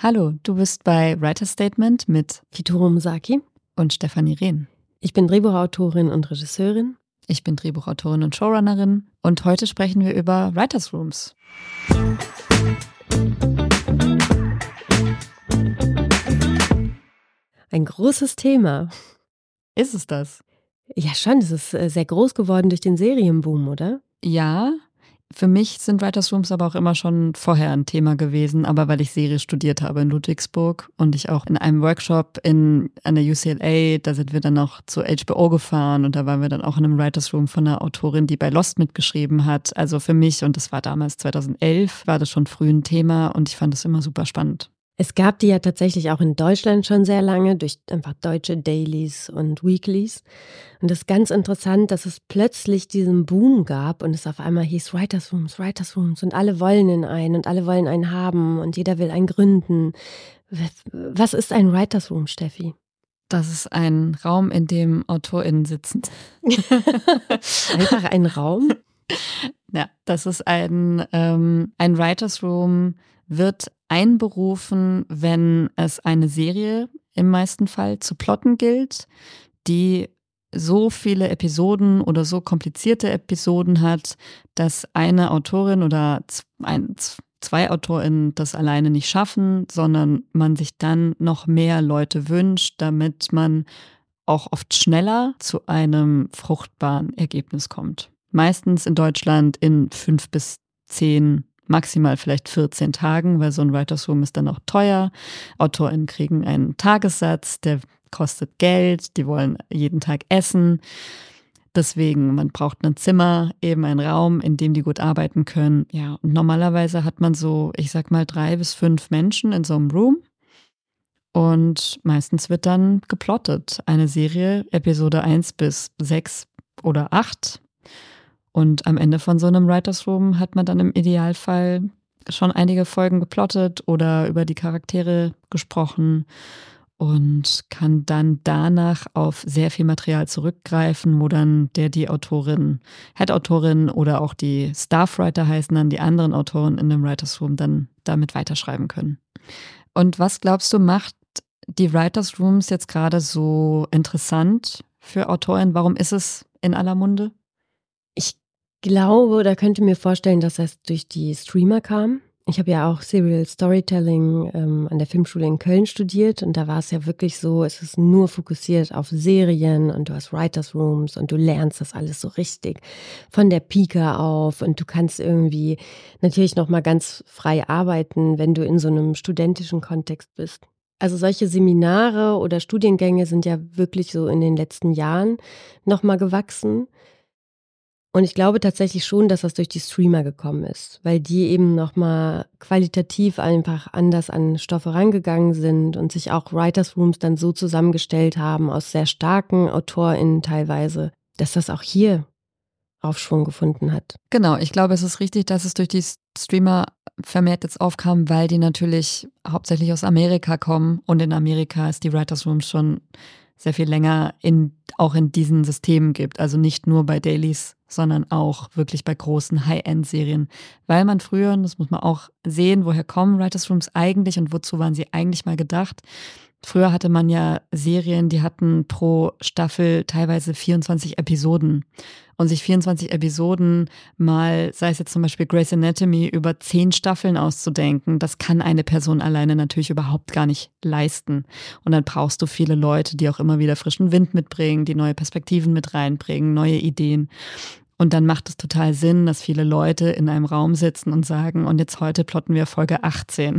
Hallo, du bist bei Writer's Statement mit Kituro Msaki und Stefanie Rehn. Ich bin Drehbuchautorin und Regisseurin. Ich bin Drehbuchautorin und Showrunnerin und heute sprechen wir über Writers' Rooms. Ein großes Thema. Ist es das? Ja schon, es ist sehr groß geworden durch den Serienboom, oder? Ja, für mich sind Writers' Rooms aber auch immer schon vorher ein Thema gewesen, aber weil ich Serie studiert habe in Ludwigsburg und ich auch in einem Workshop an der UCLA, da sind wir dann noch zu HBO gefahren und da waren wir dann auch in einem Writers' Room von einer Autorin, die bei Lost mitgeschrieben hat. Also für mich, und das war damals 2011, war das schon früh ein Thema und ich fand das immer super spannend. Es gab die ja tatsächlich auch in Deutschland schon sehr lange durch einfach deutsche Dailies und Weeklies. Und es ist ganz interessant, dass es plötzlich diesen Boom gab und es auf einmal hieß Writers' Rooms und alle wollen in einen und alle wollen einen haben und jeder will einen gründen. Was ist ein Writers' Room, Steffi? Das ist ein Raum, in dem AutorInnen sitzen. Einfach ein Raum? Ja, das ist ein Writers' Room wird einberufen, wenn es eine Serie im meisten Fall zu plotten gilt, die so viele Episoden oder so komplizierte Episoden hat, dass eine Autorin oder zwei AutorInnen das alleine nicht schaffen, sondern man sich dann noch mehr Leute wünscht, damit man auch oft schneller zu einem fruchtbaren Ergebnis kommt. Meistens in Deutschland in 5 bis 10, maximal vielleicht 14 Tagen, weil so ein Writers' Room ist dann auch teuer. AutorInnen kriegen einen Tagessatz, der kostet Geld, die wollen jeden Tag essen. Deswegen, man braucht ein Zimmer, eben einen Raum, in dem die gut arbeiten können. Ja, und normalerweise hat man so, ich sag mal, 3 bis 5 Menschen in so einem Room. Und meistens wird dann geplottet. Eine Serie, Episode 1 bis 6 oder 8. Und am Ende von so einem Writers' Room hat man dann im Idealfall schon einige Folgen geplottet oder über die Charaktere gesprochen und kann dann danach auf sehr viel Material zurückgreifen, wo dann die Autorin, Head-Autorin oder auch die Staff-Writer heißen dann die anderen Autoren in dem Writers' Room dann damit weiterschreiben können. Und was glaubst du, macht die Writers' Rooms jetzt gerade so interessant für AutorInnen? Warum ist es in aller Munde? Ich glaube oder könnte mir vorstellen, dass das durch die Streamer kam. Ich habe ja auch Serial Storytelling an der Filmschule in Köln studiert und da war es ja wirklich so, es ist nur fokussiert auf Serien und du hast Writers' Rooms und du lernst das alles so richtig von der Pike auf und du kannst irgendwie natürlich nochmal ganz frei arbeiten, wenn du in so einem studentischen Kontext bist. Also solche Seminare oder Studiengänge sind ja wirklich so in den letzten Jahren nochmal gewachsen. Und ich glaube tatsächlich schon, dass das durch die Streamer gekommen ist, weil die eben nochmal qualitativ einfach anders an Stoffe rangegangen sind und sich auch Writers' Rooms dann so zusammengestellt haben aus sehr starken AutorInnen teilweise, dass das auch hier Aufschwung gefunden hat. Genau, ich glaube, es ist richtig, dass es durch die Streamer vermehrt jetzt aufkam, weil die natürlich hauptsächlich aus Amerika kommen und in Amerika ist die Writers' Rooms schon sehr viel länger auch in diesen Systemen gibt. Also nicht nur bei Dailies, sondern auch wirklich bei großen High-End-Serien. Weil man früher, und das muss man auch sehen, woher kommen Writers' Rooms eigentlich und wozu waren sie eigentlich mal gedacht. Früher hatte man ja Serien, die hatten pro Staffel teilweise 24 Episoden. Und sich 24 Episoden mal, sei es jetzt zum Beispiel Grey's Anatomy, über 10 Staffeln auszudenken, das kann eine Person alleine natürlich überhaupt gar nicht leisten. Und dann brauchst du viele Leute, die auch immer wieder frischen Wind mitbringen, die neue Perspektiven mit reinbringen, neue Ideen. Und dann macht es total Sinn, dass viele Leute in einem Raum sitzen und sagen, und jetzt heute plotten wir Folge 18.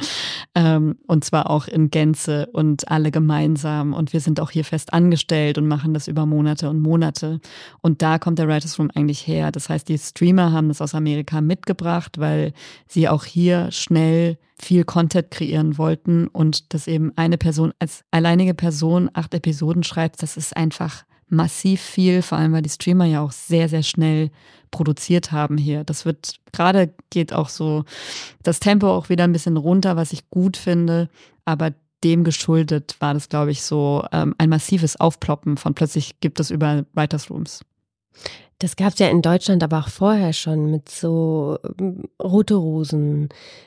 Und zwar auch in Gänze und alle gemeinsam. Und wir sind auch hier fest angestellt und machen das über Monate und Monate. Und da kommt der Writers' Room eigentlich her. Das heißt, die Streamer haben das aus Amerika mitgebracht, weil sie auch hier schnell viel Content kreieren wollten. Und dass eben eine Person als alleinige Person 8 Episoden schreibt, das ist einfach massiv viel, vor allem weil die Streamer ja auch sehr, sehr schnell produziert haben hier. Das wird, gerade geht auch so das Tempo auch wieder ein bisschen runter, was ich gut finde, aber dem geschuldet war das, glaube ich, so ein massives Aufploppen von plötzlich gibt es überall Writers' Rooms. Das gab es ja in Deutschland aber auch vorher schon mit so Rote Rosen,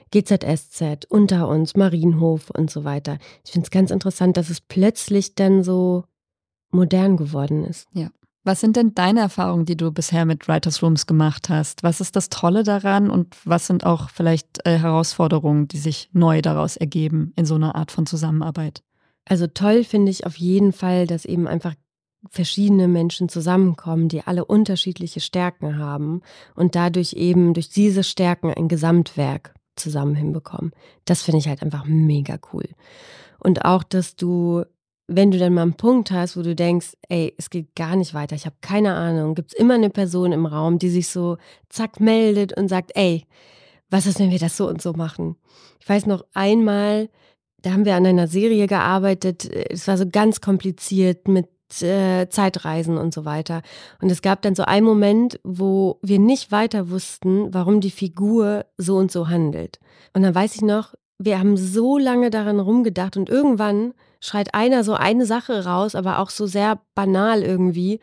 GZSZ, Unter uns, Marienhof und so weiter. Ich finde es ganz interessant, dass es plötzlich dann so modern geworden ist. Ja. Was sind denn deine Erfahrungen, die du bisher mit Writers Rooms gemacht hast? Was ist das Tolle daran und was sind auch vielleicht Herausforderungen, die sich neu daraus ergeben in so einer Art von Zusammenarbeit? Also toll finde ich auf jeden Fall, dass eben einfach verschiedene Menschen zusammenkommen, die alle unterschiedliche Stärken haben und dadurch eben durch diese Stärken ein Gesamtwerk zusammen hinbekommen. Das finde ich halt einfach mega cool. Und auch, dass du, wenn du dann mal einen Punkt hast, wo du denkst, ey, es geht gar nicht weiter, ich habe keine Ahnung, gibt es immer eine Person im Raum, die sich so zack meldet und sagt, ey, was ist, wenn wir das so und so machen? Ich weiß noch einmal, da haben wir an einer Serie gearbeitet, es war so ganz kompliziert mit Zeitreisen und so weiter. Und es gab dann so einen Moment, wo wir nicht weiter wussten, warum die Figur so und so handelt. Und dann weiß ich noch, wir haben so lange daran rumgedacht und irgendwann schreit einer so eine Sache raus, aber auch so sehr banal irgendwie.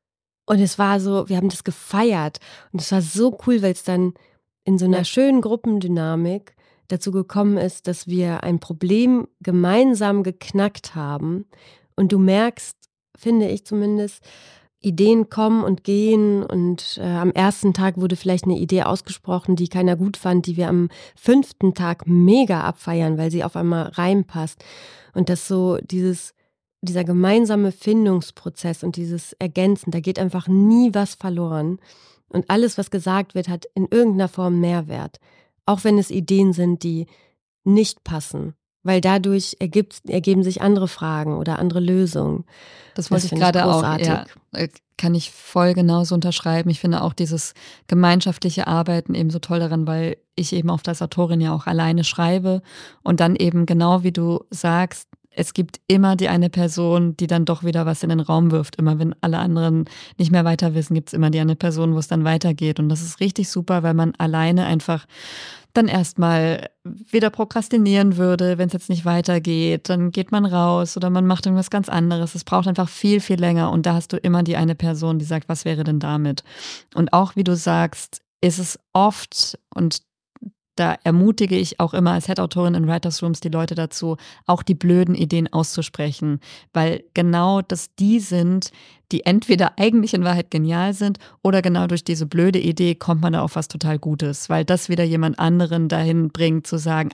Und es war so, wir haben das gefeiert. Und es war so cool, weil es dann in so einer schönen Gruppendynamik dazu gekommen ist, dass wir ein Problem gemeinsam geknackt haben. Und du merkst, finde ich zumindest, Ideen kommen und gehen und am ersten Tag wurde vielleicht eine Idee ausgesprochen, die keiner gut fand, die wir am 5. Tag mega abfeiern, weil sie auf einmal reinpasst. Und das so dieser gemeinsame Findungsprozess und dieses Ergänzen, da geht einfach nie was verloren. Und alles, was gesagt wird, hat in irgendeiner Form Mehrwert. Auch wenn es Ideen sind, die nicht passen. Weil dadurch ergeben sich andere Fragen oder andere Lösungen. Das wollte ich gerade auch, ja, kann ich voll genauso unterschreiben. Ich finde auch dieses gemeinschaftliche Arbeiten eben so toll daran, weil ich eben oft als Autorin ja auch alleine schreibe und dann eben genau wie du sagst, es gibt immer die eine Person, die dann doch wieder was in den Raum wirft. Immer wenn alle anderen nicht mehr weiter wissen, gibt es immer die eine Person, wo es dann weitergeht. Und das ist richtig super, weil man alleine einfach dann erstmal wieder prokrastinieren würde, wenn es jetzt nicht weitergeht. Dann geht man raus oder man macht irgendwas ganz anderes. Es braucht einfach viel, viel länger. Und da hast du immer die eine Person, die sagt, was wäre denn damit? Und auch wie du sagst, ist es oft, und da ermutige ich auch immer als Head-Autorin in Writers Rooms die Leute dazu, auch die blöden Ideen auszusprechen, weil genau das die sind, die entweder eigentlich in Wahrheit genial sind oder genau durch diese blöde Idee kommt man da auf was total Gutes, weil das wieder jemand anderen dahin bringt zu sagen,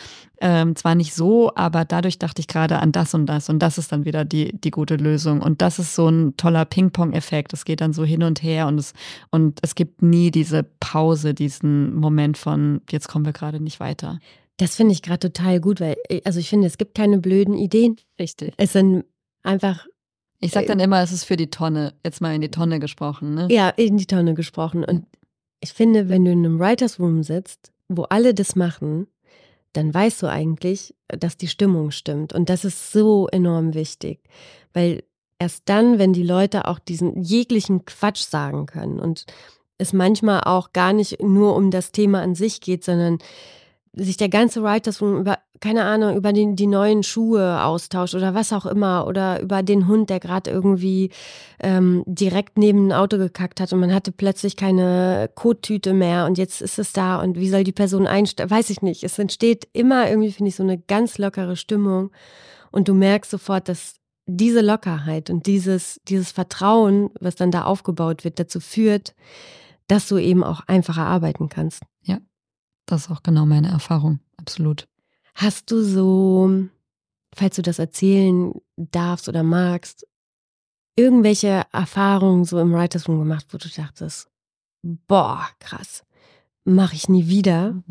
zwar nicht so, aber dadurch dachte ich gerade an das und das ist dann wieder die gute Lösung und das ist so ein toller Ping-Pong-Effekt, es geht dann so hin und her und es gibt nie diese Pause, diesen Moment von, jetzt kommen wir gerade nicht weiter. Das finde ich gerade total gut, weil, also ich finde, es gibt keine blöden Ideen. Richtig. Es sind einfach. Ich sage dann immer, es ist für die Tonne, jetzt mal in die Tonne gesprochen, ne? Ja, in die Tonne gesprochen. Und ich finde, wenn du in einem Writers Room sitzt, wo alle das machen, dann weißt du eigentlich, dass die Stimmung stimmt. Und das ist so enorm wichtig. Weil erst dann, wenn die Leute auch diesen jeglichen Quatsch sagen können und es manchmal auch gar nicht nur um das Thema an sich geht, sondern sich der ganze Writers Room über, keine Ahnung, über die neuen Schuhe austauscht oder was auch immer oder über den Hund, der gerade irgendwie direkt neben ein Auto gekackt hat und man hatte plötzlich keine Kottüte mehr und jetzt ist es da und wie soll die Person einstellen, weiß ich nicht. Es entsteht immer irgendwie, finde ich, so eine ganz lockere Stimmung und du merkst sofort, dass diese Lockerheit und dieses Vertrauen, was dann da aufgebaut wird, dazu führt, dass du eben auch einfacher arbeiten kannst. Ja. Das ist auch genau meine Erfahrung, absolut. Hast du so, falls du das erzählen darfst oder magst, irgendwelche Erfahrungen so im Writers Room gemacht, wo du dachtest, boah, krass, mache ich nie wieder?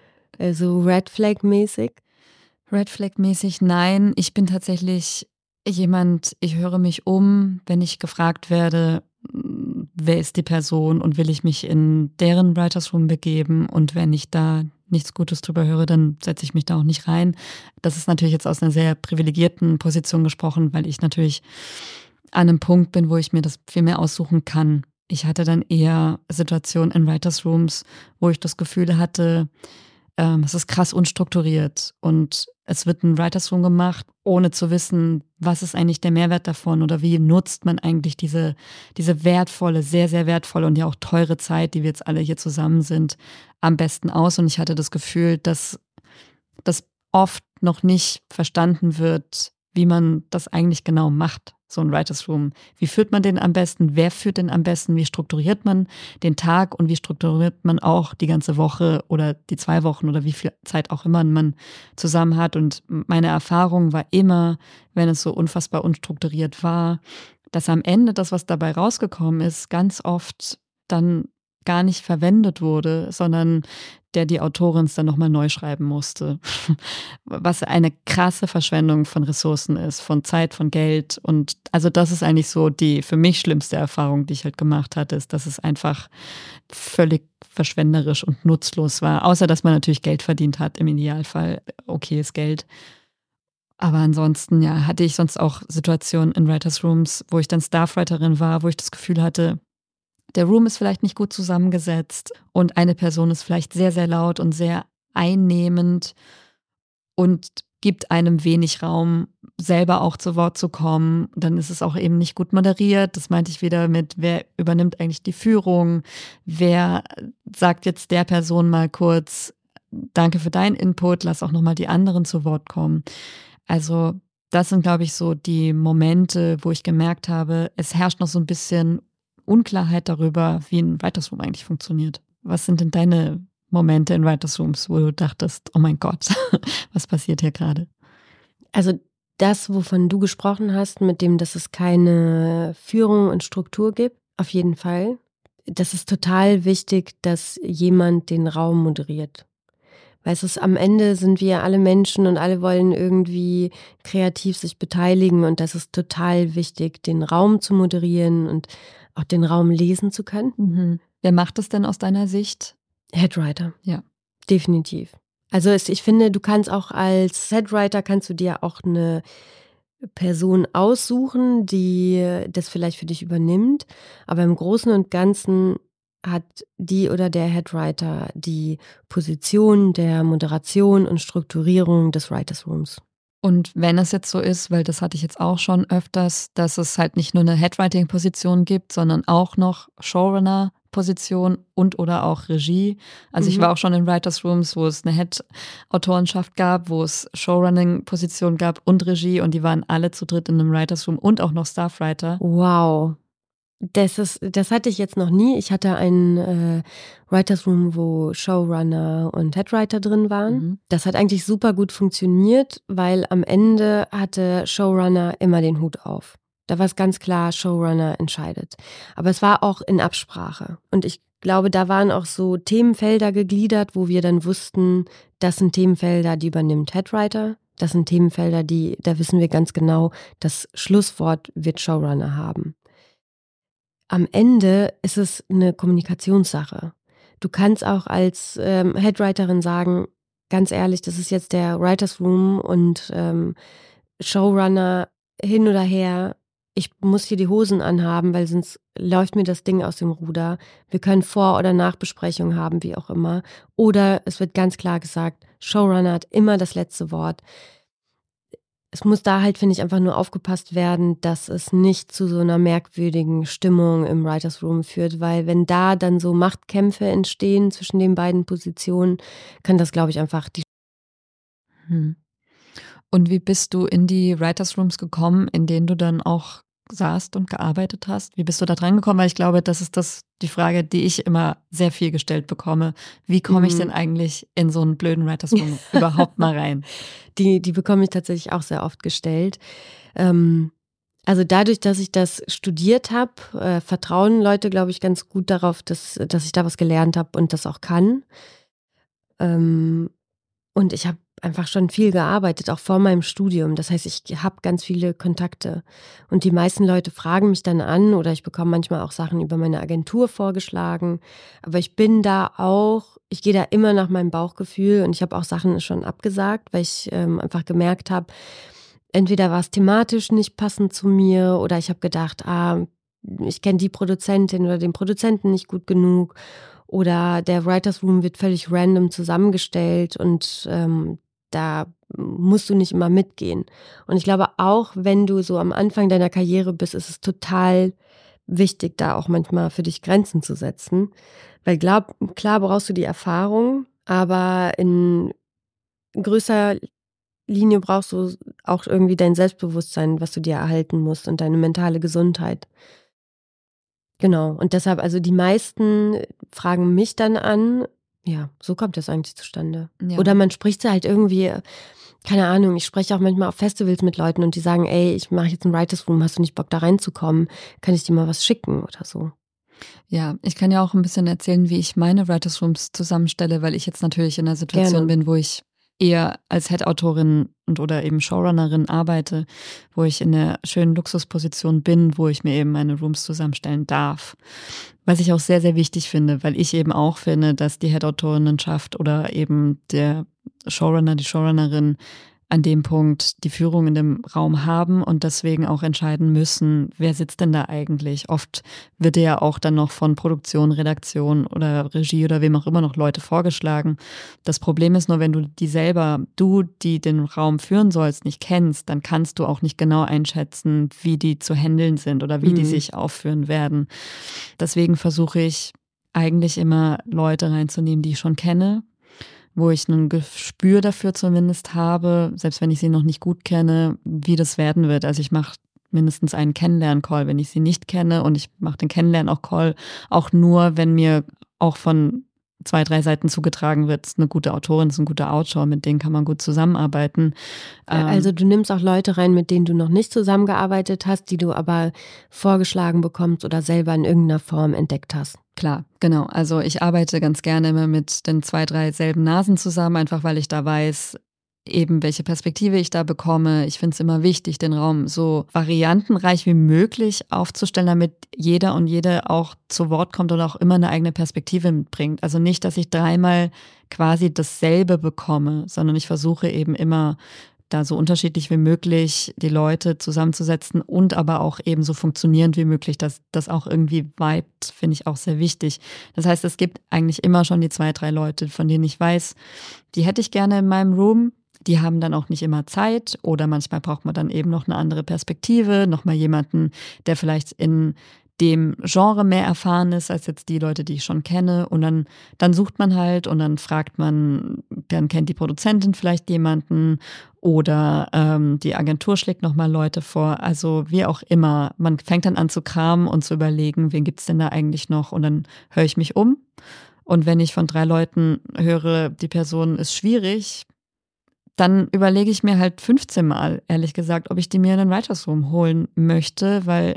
So Red Flag-mäßig? Red Flag-mäßig nein. Ich bin tatsächlich jemand, ich höre mich um, wenn ich gefragt werde, wer ist die Person und will ich mich in deren Writers Room begeben und wenn ich da nichts Gutes drüber höre, dann setze ich mich da auch nicht rein. Das ist natürlich jetzt aus einer sehr privilegierten Position gesprochen, weil ich natürlich an einem Punkt bin, wo ich mir das viel mehr aussuchen kann. Ich hatte dann eher Situationen in Writers Rooms, wo ich das Gefühl hatte, es ist krass unstrukturiert und es wird ein Writers Room gemacht, ohne zu wissen, was ist eigentlich der Mehrwert davon oder wie nutzt man eigentlich diese wertvolle, sehr, sehr wertvolle und ja auch teure Zeit, die wir jetzt alle hier zusammen sind, am besten aus. Und ich hatte das Gefühl, dass das oft noch nicht verstanden wird, wie man das eigentlich genau macht, so ein Writers Room. Wie führt man den am besten? Wer führt den am besten? Wie strukturiert man den Tag und wie strukturiert man auch die ganze Woche oder die 2 Wochen oder wie viel Zeit auch immer man zusammen hat? Und meine Erfahrung war immer, wenn es so unfassbar unstrukturiert war, dass am Ende das, was dabei rausgekommen ist, ganz oft dann gar nicht verwendet wurde, sondern die Autorin es dann nochmal neu schreiben musste. Was eine krasse Verschwendung von Ressourcen ist, von Zeit, von Geld. Und also das ist eigentlich so die für mich schlimmste Erfahrung, die ich halt gemacht hatte, ist, dass es einfach völlig verschwenderisch und nutzlos war. Außer, dass man natürlich Geld verdient hat, im Idealfall okayes Geld. Aber ansonsten, ja, hatte ich sonst auch Situationen in Writers Rooms, wo ich dann Staffwriterin war, wo ich das Gefühl hatte, der Room ist vielleicht nicht gut zusammengesetzt und eine Person ist vielleicht sehr, sehr laut und sehr einnehmend und gibt einem wenig Raum, selber auch zu Wort zu kommen. Dann ist es auch eben nicht gut moderiert. Das meinte ich wieder mit, wer übernimmt eigentlich die Führung? Wer sagt jetzt der Person mal kurz, danke für deinen Input, lass auch nochmal die anderen zu Wort kommen. Also das sind, glaube ich, so die Momente, wo ich gemerkt habe, es herrscht noch so ein bisschen Unklarheit darüber, wie ein Writers Room eigentlich funktioniert. Was sind denn deine Momente in Writers Rooms, wo du dachtest, oh mein Gott, was passiert hier gerade? Also das, wovon du gesprochen hast, mit dem, dass es keine Führung und Struktur gibt, auf jeden Fall. Das ist total wichtig, dass jemand den Raum moderiert. Weil es ist, am Ende sind wir alle Menschen und alle wollen irgendwie kreativ sich beteiligen und das ist total wichtig, den Raum zu moderieren und auch den Raum lesen zu können. Mhm. Wer macht das denn aus deiner Sicht? Headwriter. Ja. Definitiv. Also ich finde, du kannst auch als Headwriter, kannst du dir auch eine Person aussuchen, die das vielleicht für dich übernimmt. Aber im Großen und Ganzen hat die oder der Headwriter die Position der Moderation und Strukturierung des Writers Rooms. Und wenn es jetzt so ist, weil das hatte ich jetzt auch schon öfters, dass es halt nicht nur eine Headwriting-Position gibt, sondern auch noch Showrunner-Position und oder auch Regie. Also ich war auch schon in Writers Rooms, wo es eine Head-Autorenschaft gab, wo es Showrunning-Position gab und Regie und die waren alle zu dritt in einem Writers Room und auch noch Staffwriter. Wow. Das hatte ich jetzt noch nie. Ich hatte einen Writers Room, wo Showrunner und Headwriter drin waren. Mhm. Das hat eigentlich super gut funktioniert, weil am Ende hatte Showrunner immer den Hut auf. Da war es ganz klar, Showrunner entscheidet. Aber es war auch in Absprache. Und ich glaube, da waren auch so Themenfelder gegliedert, wo wir dann wussten, das sind Themenfelder, die übernimmt Headwriter. Das sind Themenfelder, da wissen wir ganz genau, das Schlusswort wird Showrunner haben. Am Ende ist es eine Kommunikationssache. Du kannst auch als Headwriterin sagen, ganz ehrlich, das ist jetzt der Writers Room und Showrunner hin oder her, ich muss hier die Hosen anhaben, weil sonst läuft mir das Ding aus dem Ruder. Wir können Vor- oder Nachbesprechungen haben, wie auch immer. Oder es wird ganz klar gesagt, Showrunner hat immer das letzte Wort. Es muss da halt, finde ich, einfach nur aufgepasst werden, dass es nicht zu so einer merkwürdigen Stimmung im Writers Room führt, weil wenn da dann so Machtkämpfe entstehen zwischen den beiden Positionen, kann das, glaube ich, einfach die. Und wie bist du in die Writers Rooms gekommen, in denen du dann auch saßt und gearbeitet hast? Wie bist du da dran gekommen? Weil ich glaube, das ist die Frage, die ich immer sehr viel gestellt bekomme. Wie komme ich denn eigentlich in so einen blöden Writers Room überhaupt mal rein? Die bekomme ich tatsächlich auch sehr oft gestellt. Also dadurch, dass ich das studiert habe, vertrauen Leute, glaube ich, ganz gut darauf, dass ich da was gelernt habe und das auch kann. Und ich habe einfach schon viel gearbeitet, auch vor meinem Studium. Das heißt, ich habe ganz viele Kontakte. Und die meisten Leute fragen mich dann an oder ich bekomme manchmal auch Sachen über meine Agentur vorgeschlagen. Aber ich gehe da immer nach meinem Bauchgefühl und ich habe auch Sachen schon abgesagt, weil ich einfach gemerkt habe, entweder war es thematisch nicht passend zu mir oder ich habe gedacht, ich kenne die Produzentin oder den Produzenten nicht gut genug. Oder der Writers Room wird völlig random zusammengestellt und da musst du nicht immer mitgehen. Und ich glaube, auch wenn du so am Anfang deiner Karriere bist, ist es total wichtig, da auch manchmal für dich Grenzen zu setzen. Weil klar brauchst du die Erfahrung, aber in größer Linie brauchst du auch irgendwie dein Selbstbewusstsein, was du dir erhalten musst und deine mentale Gesundheit. Genau. Und deshalb, also die meisten fragen mich dann an, ja, so kommt das eigentlich zustande. Ja. Oder man spricht halt irgendwie, keine Ahnung, ich spreche auch manchmal auf Festivals mit Leuten und die sagen, ey, ich mache jetzt ein Writers Room, hast du nicht Bock da reinzukommen? Kann ich dir mal was schicken oder so? Ja, ich kann ja auch ein bisschen erzählen, wie ich meine Writers Rooms zusammenstelle, weil ich jetzt natürlich in einer Situation bin, wo ich eher als Head-Autorin oder eben Showrunnerin arbeite, wo ich in einer schönen Luxusposition bin, wo ich mir eben meine Rooms zusammenstellen darf. Was ich auch sehr, sehr wichtig finde, weil ich eben auch finde, dass die Head-Autorinnenschaft oder eben der Showrunner, die Showrunnerin an dem Punkt die Führung in dem Raum haben und deswegen auch entscheiden müssen, wer sitzt denn da eigentlich. Oft wird ja auch dann noch von Produktion, Redaktion oder Regie oder wem auch immer noch Leute vorgeschlagen. Das Problem ist nur, wenn du die den Raum führen sollst, nicht kennst, dann kannst du auch nicht genau einschätzen, wie die zu handeln sind oder wie die sich aufführen werden. Deswegen versuche ich eigentlich immer Leute reinzunehmen, die ich schon kenne, wo ich ein Gespür dafür zumindest habe, selbst wenn ich sie noch nicht gut kenne, wie das werden wird. Also ich mache mindestens einen Kennenlern-Call, wenn ich sie nicht kenne, und ich mache den Kennenlern-Call auch nur, wenn mir auch von 2, 3 Seiten zugetragen wird, ist eine gute Autorin, ist ein guter Autor, mit denen kann man gut zusammenarbeiten. Also du nimmst auch Leute rein, mit denen du noch nicht zusammengearbeitet hast, die du aber vorgeschlagen bekommst oder selber in irgendeiner Form entdeckt hast. Klar, genau. Also ich arbeite ganz gerne immer mit den 2, 3 selben Nasen zusammen, einfach weil ich da weiß, eben welche Perspektive ich da bekomme. Ich finde es immer wichtig, den Raum so variantenreich wie möglich aufzustellen, damit jeder und jede auch zu Wort kommt und auch immer eine eigene Perspektive mitbringt. Also nicht, dass ich 3-mal quasi dasselbe bekomme, sondern ich versuche eben immer, da so unterschiedlich wie möglich die Leute zusammenzusetzen und aber auch eben so funktionierend wie möglich, dass das auch irgendwie vibet, finde ich auch sehr wichtig. Das heißt, es gibt eigentlich immer schon die 2, 3 Leute, von denen ich weiß, die hätte ich gerne in meinem Room. Die haben dann auch nicht immer Zeit oder manchmal braucht man dann eben noch eine andere Perspektive, nochmal jemanden, der vielleicht in dem Genre mehr erfahren ist als jetzt die Leute, die ich schon kenne. Und dann sucht man halt und dann fragt man, dann kennt die Produzentin vielleicht jemanden oder die Agentur schlägt nochmal Leute vor. Also wie auch immer, man fängt dann an zu kramen und zu überlegen, wen gibt's denn da eigentlich noch? Und dann höre ich mich um. Und wenn ich von 3 Leuten höre, die Person ist schwierig, dann überlege ich mir halt 15 Mal, ehrlich gesagt, ob ich die mir in den Writers Room holen möchte, weil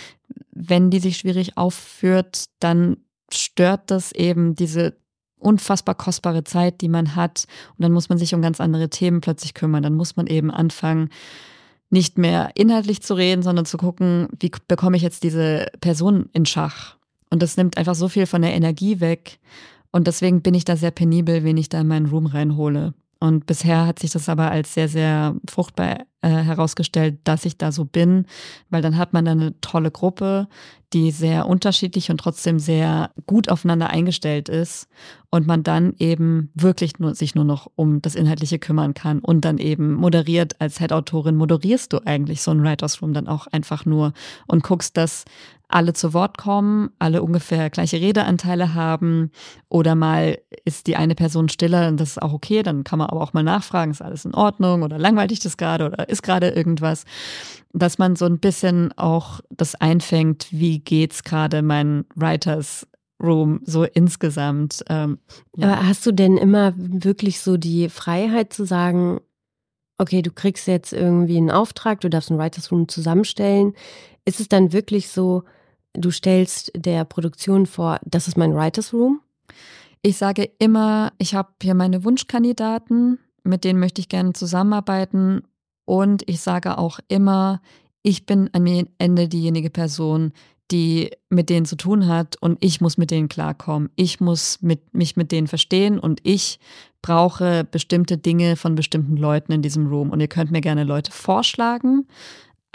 wenn die sich schwierig aufführt, dann stört das eben diese unfassbar kostbare Zeit, die man hat. Und dann muss man sich um ganz andere Themen plötzlich kümmern. Dann muss man eben anfangen, nicht mehr inhaltlich zu reden, sondern zu gucken, wie bekomme ich jetzt diese Person in Schach. Und das nimmt einfach so viel von der Energie weg. Und deswegen bin ich da sehr penibel, wen ich da in meinen Room reinhole. Und bisher hat sich das aber als sehr, sehr fruchtbar herausgestellt, dass ich da so bin, weil dann hat man da eine tolle Gruppe, die sehr unterschiedlich und trotzdem sehr gut aufeinander eingestellt ist und man dann eben wirklich sich nur noch um das Inhaltliche kümmern kann und dann eben moderiert als Head-Autorin, moderierst du eigentlich so ein Writers Room dann auch einfach nur und guckst, dass alle zu Wort kommen, alle ungefähr gleiche Redeanteile haben oder mal ist die eine Person stiller und das ist auch okay, dann kann man aber auch mal nachfragen, ist alles in Ordnung oder langweilt dich das gerade oder ist gerade irgendwas, dass man so ein bisschen auch das einfängt, wie geht's gerade meinen Writers Room so insgesamt. Ja. Aber hast du denn immer wirklich so die Freiheit zu sagen, okay, du kriegst jetzt irgendwie einen Auftrag, du darfst ein Writers Room zusammenstellen. Ist es dann wirklich so, du stellst der Produktion vor, das ist mein Writers Room? Ich sage immer, ich habe hier meine Wunschkandidaten, mit denen möchte ich gerne zusammenarbeiten. Und ich sage auch immer, ich bin am Ende diejenige Person, die mit denen zu tun hat und ich muss mit denen klarkommen. Ich muss mich mit denen verstehen und ich brauche bestimmte Dinge von bestimmten Leuten in diesem Room. Und ihr könnt mir gerne Leute vorschlagen,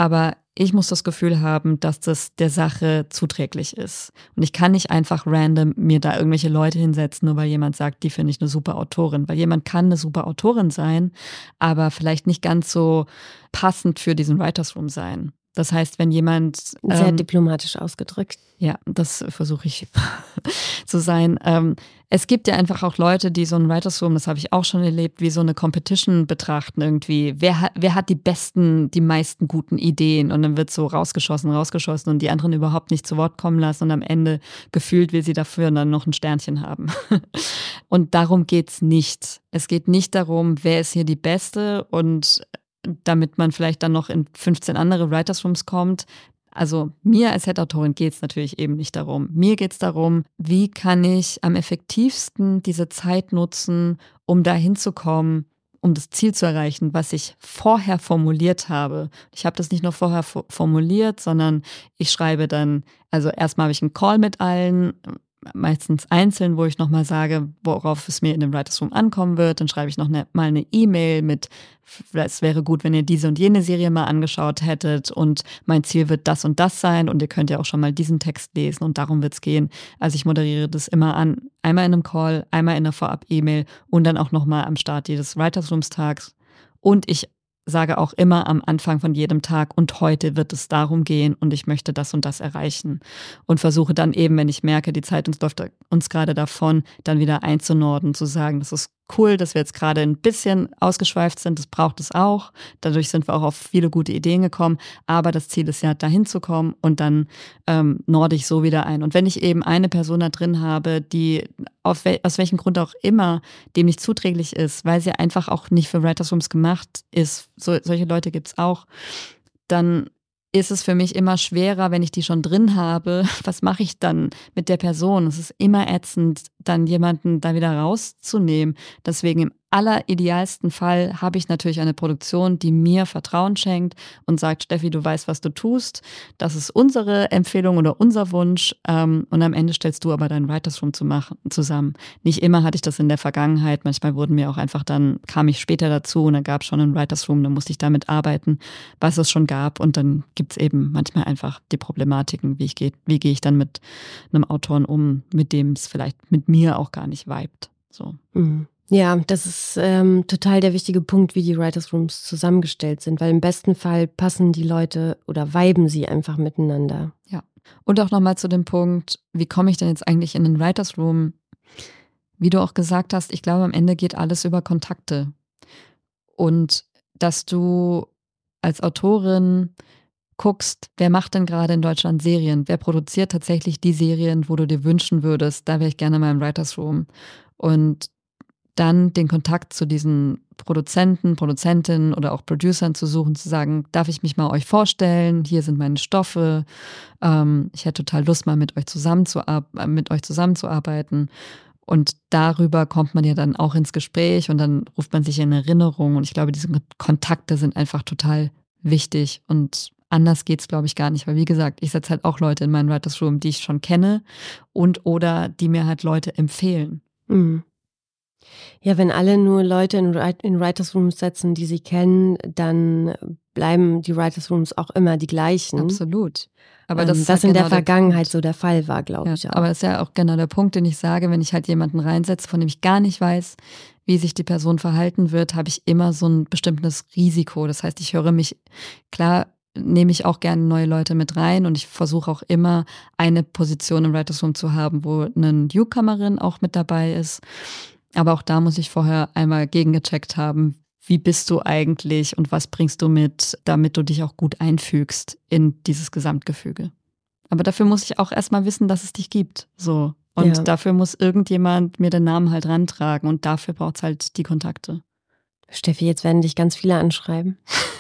aber ich muss das Gefühl haben, dass das der Sache zuträglich ist. Und ich kann nicht einfach random mir da irgendwelche Leute hinsetzen, nur weil jemand sagt, die finde ich eine super Autorin. Weil jemand kann eine super Autorin sein, aber vielleicht nicht ganz so passend für diesen Writers Room sein. Das heißt, wenn jemand sehr diplomatisch ausgedrückt. Ja, das versuche ich zu sein. Es gibt ja einfach auch Leute, die so ein Writers Room, das habe ich auch schon erlebt, wie so eine Competition betrachten irgendwie. Wer hat die meisten guten Ideen? Und dann wird so rausgeschossen und die anderen überhaupt nicht zu Wort kommen lassen und am Ende gefühlt will sie dafür dann noch ein Sternchen haben. Und darum geht's nicht. Es geht nicht darum, wer ist hier die Beste und damit man vielleicht dann noch in 15 andere Writers Rooms kommt. Also mir als Head-Autorin geht es natürlich eben nicht darum. Mir geht es darum, wie kann ich am effektivsten diese Zeit nutzen, um da hinzukommen, um das Ziel zu erreichen, was ich vorher formuliert habe. Ich habe das nicht nur vorher formuliert, sondern ich schreibe dann, also erstmal habe ich einen Call mit allen, meistens einzeln, wo ich nochmal sage, worauf es mir in dem Writers Room ankommen wird. Dann schreibe ich noch mal eine E-Mail mit, es wäre gut, wenn ihr diese und jene Serie mal angeschaut hättet und mein Ziel wird das und das sein und ihr könnt ja auch schon mal diesen Text lesen und darum wird es gehen. Also ich moderiere das immer an, einmal in einem Call, einmal in einer Vorab-E-Mail und dann auch nochmal am Start jedes Writers Rooms Tags. Und ich sage auch immer am Anfang von jedem Tag, und heute wird es darum gehen und ich möchte das und das erreichen. Und versuche dann eben, wenn ich merke, die Zeit läuft uns gerade davon, dann wieder einzunorden, zu sagen, das ist cool, dass wir jetzt gerade ein bisschen ausgeschweift sind, das braucht es auch. Dadurch sind wir auch auf viele gute Ideen gekommen, aber das Ziel ist ja, dahin zu kommen und dann norde ich so wieder ein. Und wenn ich eben eine Person da drin habe, die aus welchem Grund auch immer dem nicht zuträglich ist, weil sie einfach auch nicht für Writers Rooms gemacht ist, solche Leute gibt es auch, dann ist es für mich immer schwerer, wenn ich die schon drin habe. Was mache ich dann mit der Person? Es ist immer ätzend, dann jemanden da wieder rauszunehmen. Deswegen im alleridealsten Fall habe ich natürlich eine Produktion, die mir Vertrauen schenkt und sagt, Steffi, du weißt, was du tust. Das ist unsere Empfehlung oder unser Wunsch. Und am Ende stellst du aber deinen Writers Room zusammen. Nicht immer hatte ich das in der Vergangenheit. Manchmal wurden mir auch einfach kam ich später dazu und dann gab es schon einen Writers Room. Dann musste ich damit arbeiten, was es schon gab. Und dann gibt es eben manchmal einfach die Problematiken, wie gehe ich dann mit einem Autoren um, mit dem es vielleicht mit mir auch gar nicht vibet. So. Mhm. Ja, das ist total der wichtige Punkt, wie die Writers Rooms zusammengestellt sind, weil im besten Fall passen die Leute oder viben sie einfach miteinander. Ja. Und auch nochmal zu dem Punkt, wie komme ich denn jetzt eigentlich in den Writers Room? Wie du auch gesagt hast, ich glaube, am Ende geht alles über Kontakte. Und dass du als Autorin guckst, wer macht denn gerade in Deutschland Serien? Wer produziert tatsächlich die Serien, wo du dir wünschen würdest, da wäre ich gerne mal im Writers Room. Und dann den Kontakt zu diesen Produzenten, Produzentinnen oder auch Producern zu suchen, zu sagen, darf ich mich mal euch vorstellen? Hier sind meine Stoffe. Ich hätte total Lust, mal mit euch zusammenzuarbeiten. Und darüber kommt man ja dann auch ins Gespräch und dann ruft man sich in Erinnerung. Und ich glaube, diese Kontakte sind einfach total wichtig. Und anders geht's, glaube ich, gar nicht. Weil wie gesagt, ich setze halt auch Leute in meinen Writers Room, die ich schon kenne oder die mir halt Leute empfehlen. Mhm. Ja, wenn alle nur Leute in Writers Rooms setzen, die sie kennen, dann bleiben die Writers Rooms auch immer die gleichen. Absolut. Aber das was in der Vergangenheit so der Fall war, glaube ich auch. Aber das ist ja auch genau der Punkt, den ich sage, wenn ich halt jemanden reinsetze, von dem ich gar nicht weiß, wie sich die Person verhalten wird, habe ich immer so ein bestimmtes Risiko. Das heißt, ich höre mich, klar, nehme ich auch gerne neue Leute mit rein und ich versuche auch immer eine Position im Writers Room zu haben, wo eine Newcomerin auch mit dabei ist. Aber auch da muss ich vorher einmal gegengecheckt haben, wie bist du eigentlich und was bringst du mit, damit du dich auch gut einfügst in dieses Gesamtgefüge. Aber dafür muss ich auch erstmal wissen, dass es dich gibt. So. Und dafür muss irgendjemand mir den Namen halt rantragen und dafür braucht es halt die Kontakte. Steffi, jetzt werden dich ganz viele anschreiben.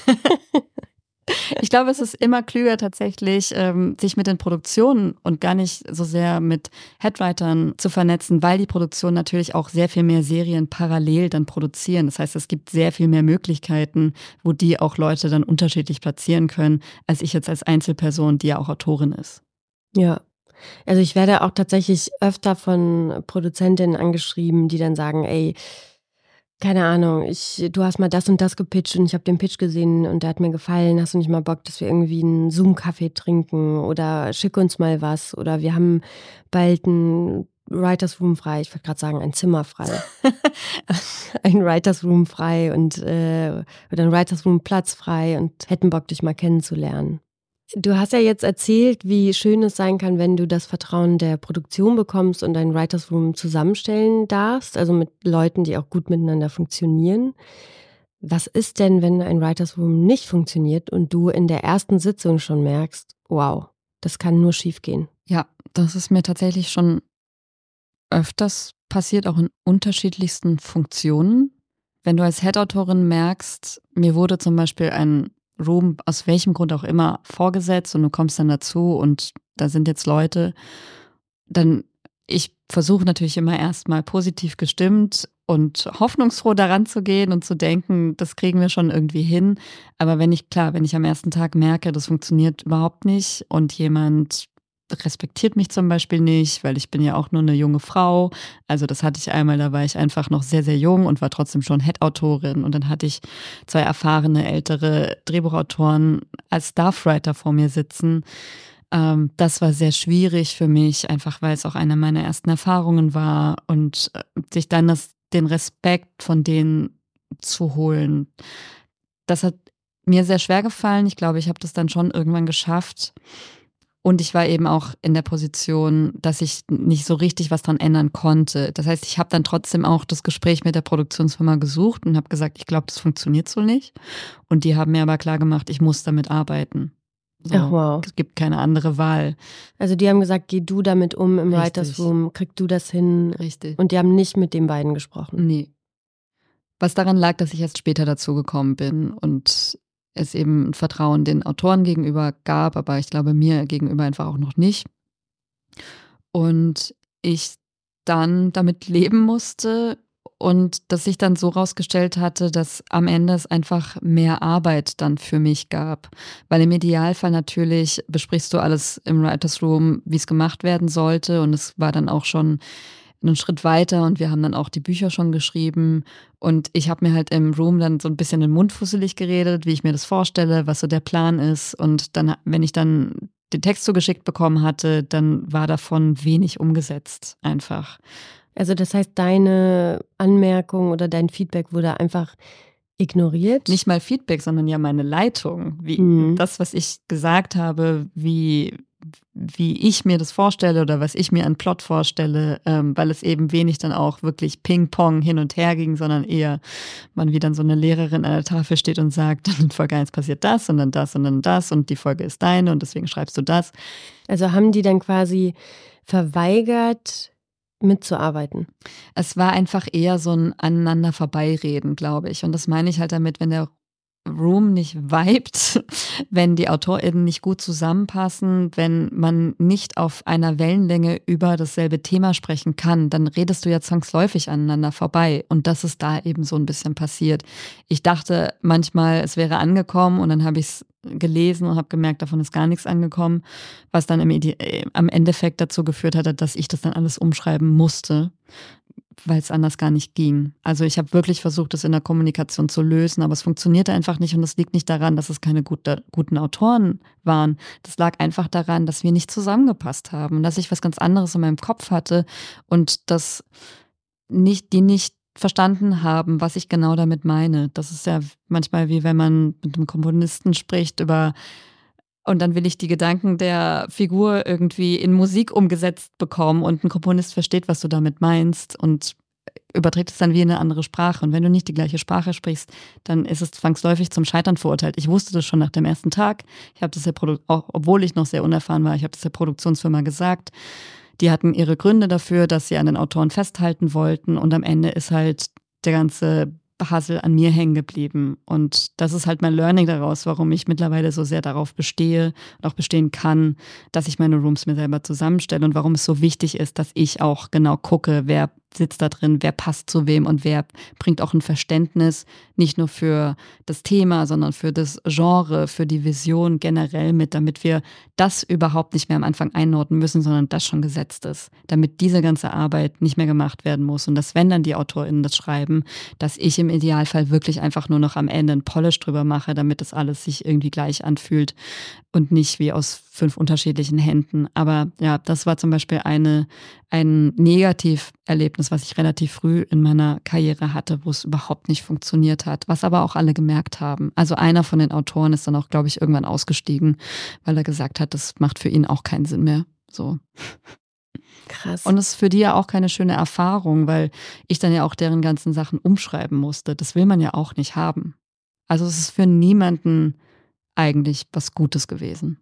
Ich glaube, es ist immer klüger tatsächlich, sich mit den Produktionen und gar nicht so sehr mit Headwritern zu vernetzen, weil die Produktionen natürlich auch sehr viel mehr Serien parallel dann produzieren. Das heißt, es gibt sehr viel mehr Möglichkeiten, wo die auch Leute dann unterschiedlich platzieren können, als ich jetzt als Einzelperson, die ja auch Autorin ist. Ja. Also ich werde auch tatsächlich öfter von Produzentinnen angeschrieben, die dann sagen, ey, keine Ahnung, du hast mal das und das gepitcht und ich habe den Pitch gesehen und der hat mir gefallen. Hast du nicht mal Bock, dass wir irgendwie einen Zoom-Kaffee trinken oder schick uns mal was oder wir haben bald ein Writers Room frei. Ich wollte gerade sagen, ein Zimmer frei. Ein Writers Room frei oder ein Writers Room Platz frei und hätten Bock, dich mal kennenzulernen. Du hast ja jetzt erzählt, wie schön es sein kann, wenn du das Vertrauen der Produktion bekommst und dein Writers Room zusammenstellen darfst, also mit Leuten, die auch gut miteinander funktionieren. Was ist denn, wenn ein Writers Room nicht funktioniert und du in der ersten Sitzung schon merkst, wow, das kann nur schief gehen? Ja, das ist mir tatsächlich schon öfters passiert, auch in unterschiedlichsten Funktionen. Wenn du als Head-Autorin merkst, mir wurde zum Beispiel ein Room aus welchem Grund auch immer vorgesetzt und du kommst dann dazu und da sind jetzt Leute, dann ich versuche natürlich immer erstmal positiv gestimmt und hoffnungsfroh daran zu gehen und zu denken, das kriegen wir schon irgendwie hin. Aber wenn ich am ersten Tag merke, das funktioniert überhaupt nicht und jemand respektiert mich zum Beispiel nicht, weil ich bin ja auch nur eine junge Frau. Also das hatte ich einmal, da war ich einfach noch sehr, sehr jung und war trotzdem schon Head-Autorin. Und dann hatte ich 2 erfahrene, ältere Drehbuchautoren als Staffwriter vor mir sitzen. Das war sehr schwierig für mich, einfach weil es auch eine meiner ersten Erfahrungen war. Und sich dann den Respekt von denen zu holen, das hat mir sehr schwer gefallen. Ich glaube, ich habe das dann schon irgendwann geschafft. Und ich war eben auch in der Position, dass ich nicht so richtig was dran ändern konnte. Das heißt, ich habe dann trotzdem auch das Gespräch mit der Produktionsfirma gesucht und habe gesagt, ich glaube, das funktioniert so nicht. Und die haben mir aber klar gemacht, ich muss damit arbeiten. So, ach wow. Es gibt keine andere Wahl. Also die haben gesagt, geh du damit um im Richtig. Writers Room, krieg du das hin. Richtig. Und die haben nicht mit den beiden gesprochen. Nee. Was daran lag, dass ich erst später dazu gekommen bin und es eben ein Vertrauen den Autoren gegenüber gab, aber ich glaube mir gegenüber einfach auch noch nicht. Und ich dann damit leben musste und dass sich dann so rausgestellt hatte, dass am Ende es einfach mehr Arbeit dann für mich gab. Weil im Idealfall natürlich besprichst du alles im Writers Room, wie es gemacht werden sollte und es war dann auch schon einen Schritt weiter und wir haben dann auch die Bücher schon geschrieben und ich habe mir halt im Room dann so ein bisschen den Mund fusselig geredet, wie ich mir das vorstelle, was so der Plan ist und dann, wenn ich dann den Text zugeschickt bekommen hatte, dann war davon wenig umgesetzt einfach. Also das heißt, deine Anmerkung oder dein Feedback wurde einfach ignoriert? Nicht mal Feedback, sondern ja meine Leitung, das, was ich gesagt habe, wie ich mir das vorstelle oder was ich mir an Plot vorstelle, weil es eben wenig dann auch wirklich Ping-Pong hin und her ging, sondern eher man wie dann so eine Lehrerin an der Tafel steht und sagt, dann in Folge 1 passiert das und dann das und dann das und die Folge ist deine und deswegen schreibst du das. Also haben die dann quasi verweigert, mitzuarbeiten? Es war einfach eher so ein aneinander vorbeireden, glaube ich. Und das meine ich halt damit, wenn der Room nicht vibet, wenn die AutorInnen nicht gut zusammenpassen, wenn man nicht auf einer Wellenlänge über dasselbe Thema sprechen kann, dann redest du ja zwangsläufig aneinander vorbei. Und das ist da eben so ein bisschen passiert. Ich dachte manchmal, es wäre angekommen und dann habe ich es gelesen und habe gemerkt, davon ist gar nichts angekommen, was dann am Endeffekt dazu geführt hatte, dass ich das dann alles umschreiben musste, weil es anders gar nicht ging. Also ich habe wirklich versucht, das in der Kommunikation zu lösen, aber es funktionierte einfach nicht und das liegt nicht daran, dass es keine guten Autoren waren. Das lag einfach daran, dass wir nicht zusammengepasst haben und dass ich was ganz anderes in meinem Kopf hatte und dass die nicht verstanden haben, was ich genau damit meine. Das ist ja manchmal wie wenn man mit einem Komponisten spricht und dann will ich die Gedanken der Figur irgendwie in Musik umgesetzt bekommen und ein Komponist versteht, was du damit meinst und überträgt es dann wie in eine andere Sprache. Und wenn du nicht die gleiche Sprache sprichst, dann ist es zwangsläufig zum Scheitern verurteilt. Ich wusste das schon nach dem ersten Tag. Ich habe das auch obwohl ich noch sehr unerfahren war, ich habe das der Produktionsfirma gesagt. Die hatten ihre Gründe dafür, dass sie an den Autoren festhalten wollten und am Ende ist halt der ganze Hassel an mir hängen geblieben. Und das ist halt mein Learning daraus, warum ich mittlerweile so sehr darauf bestehe und auch bestehen kann, dass ich meine Rooms mir selber zusammenstelle und warum es so wichtig ist, dass ich auch genau gucke, wer sitzt da drin, wer passt zu wem und wer bringt auch ein Verständnis, nicht nur für das Thema, sondern für das Genre, für die Vision generell mit, damit wir das überhaupt nicht mehr am Anfang einordnen müssen, sondern das schon gesetzt ist, damit diese ganze Arbeit nicht mehr gemacht werden muss und dass, wenn dann die AutorInnen das schreiben, dass ich im Idealfall wirklich einfach nur noch am Ende ein Polish drüber mache, damit das alles sich irgendwie gleich anfühlt und nicht wie aus 5 unterschiedlichen Händen. Aber ja, das war zum Beispiel ein Negativerlebnis, was ich relativ früh in meiner Karriere hatte, wo es überhaupt nicht funktioniert hat, was aber auch alle gemerkt haben. Also einer von den Autoren ist dann auch, glaube ich, irgendwann ausgestiegen, weil er gesagt hat, das macht für ihn auch keinen Sinn mehr. So. Krass. Und es ist für die ja auch keine schöne Erfahrung, weil ich dann ja auch deren ganzen Sachen umschreiben musste. Das will man ja auch nicht haben. Also es ist für niemanden eigentlich was Gutes gewesen.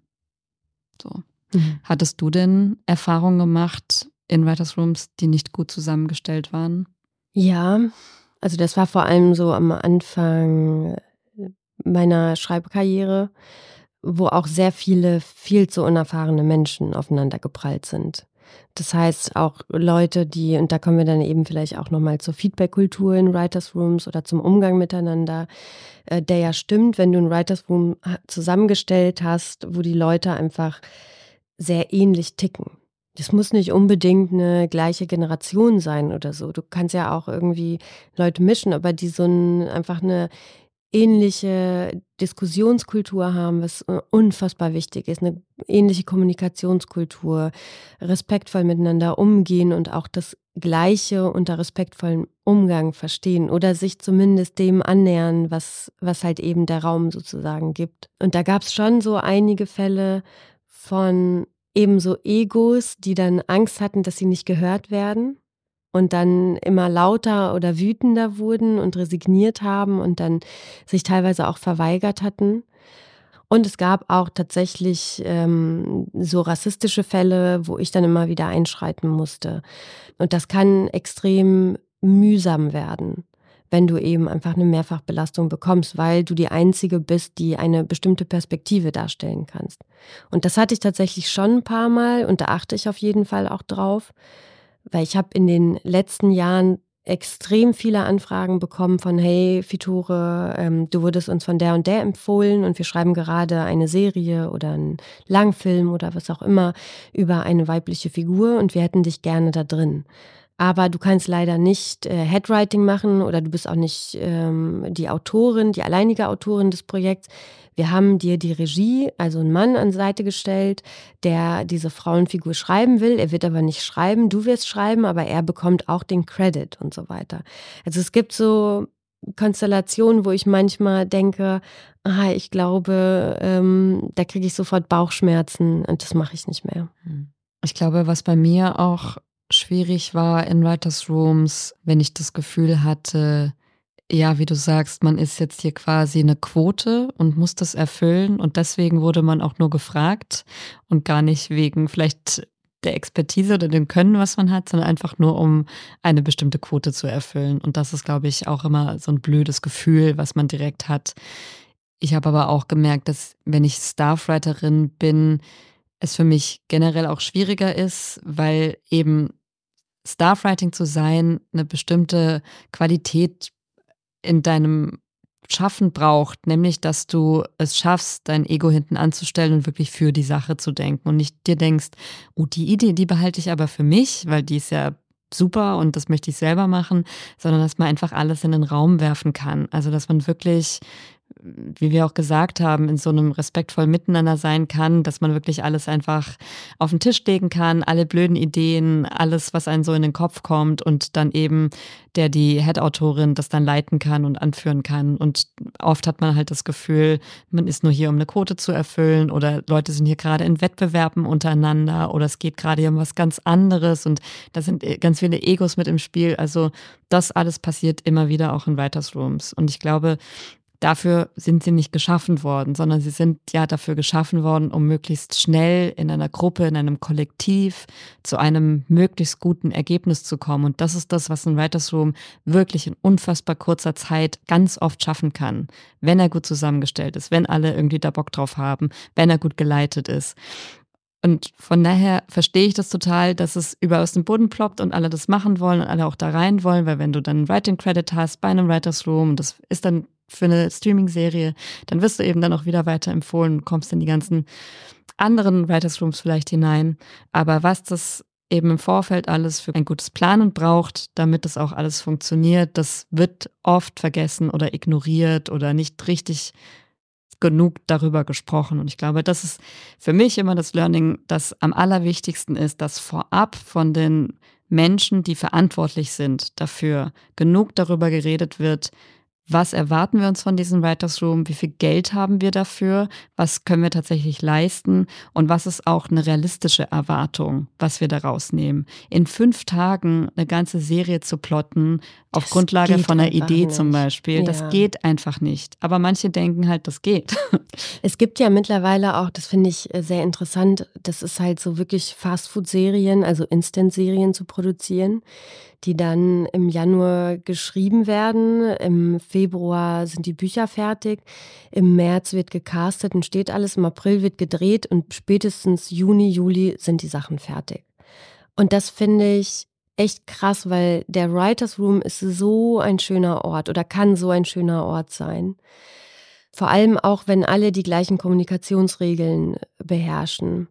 So. Hattest du denn Erfahrungen gemacht in Writers Rooms, die nicht gut zusammengestellt waren? Ja, also das war vor allem so am Anfang meiner Schreibkarriere, wo auch sehr viele viel zu unerfahrene Menschen aufeinander geprallt sind. Das heißt auch Leute, die, und da kommen wir dann eben vielleicht auch nochmal zur Feedback-Kultur in Writers Rooms oder zum Umgang miteinander, der ja stimmt, wenn du ein Writers Room zusammengestellt hast, wo die Leute einfach sehr ähnlich ticken. Das muss nicht unbedingt eine gleiche Generation sein oder so. Du kannst ja auch irgendwie Leute mischen, aber die einfach eine ähnliche Diskussionskultur haben, was unfassbar wichtig ist, eine ähnliche Kommunikationskultur, respektvoll miteinander umgehen und auch das Gleiche unter respektvollem Umgang verstehen oder sich zumindest dem annähern, was halt eben der Raum sozusagen gibt. Und da gab es schon so einige Fälle von ebenso Egos, die dann Angst hatten, dass sie nicht gehört werden und dann immer lauter oder wütender wurden und resigniert haben und dann sich teilweise auch verweigert hatten. Und es gab auch tatsächlich so rassistische Fälle, wo ich dann immer wieder einschreiten musste. Und das kann extrem mühsam werden, wenn du eben einfach eine Mehrfachbelastung bekommst, weil du die Einzige bist, die eine bestimmte Perspektive darstellen kannst. Und das hatte ich tatsächlich schon ein paar Mal und da achte ich auf jeden Fall auch drauf, weil ich habe in den letzten Jahren extrem viele Anfragen bekommen von, hey Fitore, du wurdest uns von der und der empfohlen und wir schreiben gerade eine Serie oder einen Langfilm oder was auch immer über eine weibliche Figur und wir hätten dich gerne da drin. Aber du kannst leider nicht Headwriting machen oder du bist auch nicht die Autorin, die alleinige Autorin des Projekts. Wir haben dir die Regie, also einen Mann an die Seite gestellt, der diese Frauenfigur schreiben will. Er wird aber nicht schreiben, du wirst schreiben, aber er bekommt auch den Credit und so weiter. Also es gibt so Konstellationen, wo ich manchmal denke, ich glaube, da kriege ich sofort Bauchschmerzen und das mache ich nicht mehr. Ich glaube, was bei mir auch schwierig war in Writers Rooms, wenn ich das Gefühl hatte, ja, wie du sagst, man ist jetzt hier quasi eine Quote und muss das erfüllen und deswegen wurde man auch nur gefragt und gar nicht wegen vielleicht der Expertise oder dem Können, was man hat, sondern einfach nur, um eine bestimmte Quote zu erfüllen. Und das ist, glaube ich, auch immer so ein blödes Gefühl, was man direkt hat. Ich habe aber auch gemerkt, dass wenn ich Staffwriterin bin, es für mich generell auch schwieriger ist, weil eben Staffwriting zu sein eine bestimmte Qualität in deinem Schaffen braucht, nämlich dass du es schaffst, dein Ego hinten anzustellen und wirklich für die Sache zu denken und nicht dir denkst, oh, die Idee, die behalte ich aber für mich, weil die ist ja super und das möchte ich selber machen, sondern dass man einfach alles in den Raum werfen kann. Also dass man wirklich, wie wir auch gesagt haben, in so einem respektvollen Miteinander sein kann, dass man wirklich alles einfach auf den Tisch legen kann, alle blöden Ideen, alles, was einem so in den Kopf kommt und dann eben die Head-Autorin das dann leiten kann und anführen kann. Und oft hat man halt das Gefühl, man ist nur hier, um eine Quote zu erfüllen oder Leute sind hier gerade in Wettbewerben untereinander oder es geht gerade hier um was ganz anderes und da sind ganz viele Egos mit im Spiel. Also das alles passiert immer wieder auch in Writers Rooms. Und ich glaube, dafür sind sie nicht geschaffen worden, sondern sie sind ja dafür geschaffen worden, um möglichst schnell in einer Gruppe, in einem Kollektiv zu einem möglichst guten Ergebnis zu kommen. Und das ist das, was ein Writers Room wirklich in unfassbar kurzer Zeit ganz oft schaffen kann, wenn er gut zusammengestellt ist, wenn alle irgendwie da Bock drauf haben, wenn er gut geleitet ist. Und von daher verstehe ich das total, dass es über aus dem Boden ploppt und alle das machen wollen und alle auch da rein wollen, weil wenn du dann einen Writing Credit hast bei einem Writers Room, und das ist dann für eine Streaming-Serie, dann wirst du eben dann auch wieder weiterempfohlen und kommst in die ganzen anderen Writers Rooms vielleicht hinein. Aber was das eben im Vorfeld alles für ein gutes Planen braucht, damit das auch alles funktioniert, das wird oft vergessen oder ignoriert oder nicht richtig genug darüber gesprochen. Und ich glaube, das ist für mich immer das Learning, das am allerwichtigsten ist, dass vorab von den Menschen, die verantwortlich sind dafür, genug darüber geredet wird, was erwarten wir uns von diesem Writers Room, wie viel Geld haben wir dafür, was können wir tatsächlich leisten und was ist auch eine realistische Erwartung, was wir daraus nehmen. In 5 Tagen eine ganze Serie zu plotten, auf Das Grundlage geht von einer einfach Idee nicht. zum Beispiel, das Ja. geht einfach nicht. Aber manche denken halt, das geht. Es gibt ja mittlerweile auch, das finde ich sehr interessant, das ist halt so wirklich Fastfood-Serien, also Instant-Serien zu produzieren, die dann im Januar geschrieben werden, im Februar sind die Bücher fertig, im März wird gecastet und steht alles, im April wird gedreht und spätestens Juni, Juli sind die Sachen fertig. Und das finde ich echt krass, weil der Writers Room ist so ein schöner Ort oder kann so ein schöner Ort sein. Vor allem auch, wenn alle die gleichen Kommunikationsregeln beherrschen.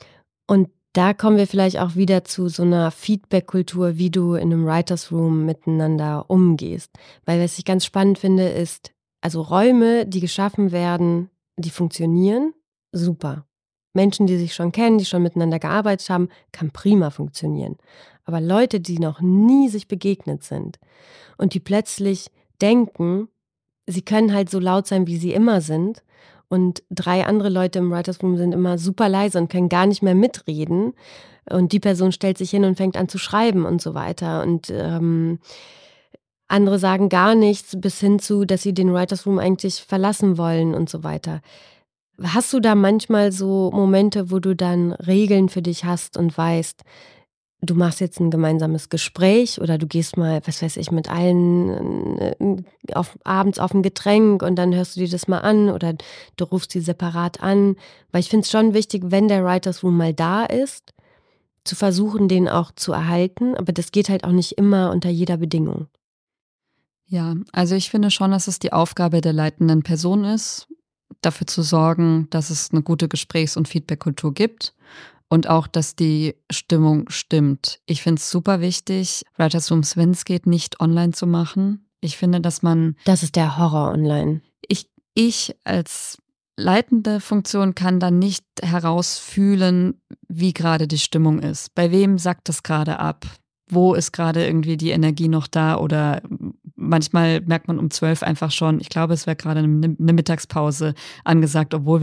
Und da kommen wir vielleicht auch wieder zu so einer Feedback-Kultur, wie du in einem Writers Room miteinander umgehst. Weil was ich ganz spannend finde, ist, also Räume, die geschaffen werden, die funktionieren, super. Menschen, die sich schon kennen, die schon miteinander gearbeitet haben, kann prima funktionieren. Aber Leute, die noch nie sich begegnet sind und die plötzlich denken, sie können halt so laut sein, wie sie immer sind. Und 3 andere Leute im Writers Room sind immer super leise und können gar nicht mehr mitreden. Und die Person stellt sich hin und fängt an zu schreiben und so weiter. Und andere sagen gar nichts, bis hin zu, dass sie den Writers Room eigentlich verlassen wollen und so weiter. Hast du da manchmal so Momente, wo du dann Regeln für dich hast und weißt, du machst jetzt ein gemeinsames Gespräch oder du gehst mal, was weiß ich, mit allen abends auf ein Getränk und dann hörst du dir das mal an oder du rufst sie separat an. Weil ich finde es schon wichtig, wenn der Writers Room mal da ist, zu versuchen, den auch zu erhalten. Aber das geht halt auch nicht immer unter jeder Bedingung. Ja, also ich finde schon, dass es die Aufgabe der leitenden Person ist, dafür zu sorgen, dass es eine gute Gesprächs- und Feedback-Kultur gibt und auch, dass die Stimmung stimmt. Ich finde es super wichtig, Writers Rooms, wenn es geht, nicht online zu machen. Ich finde, dass man, Das ist der Horror online. ich als leitende Funktion kann dann nicht herausfühlen, wie gerade die Stimmung ist. Bei wem sackt das gerade ab? Wo ist gerade irgendwie die Energie noch da? Oder manchmal merkt man um 12 einfach schon, ich glaube, es wäre gerade eine Mittagspause angesagt, obwohl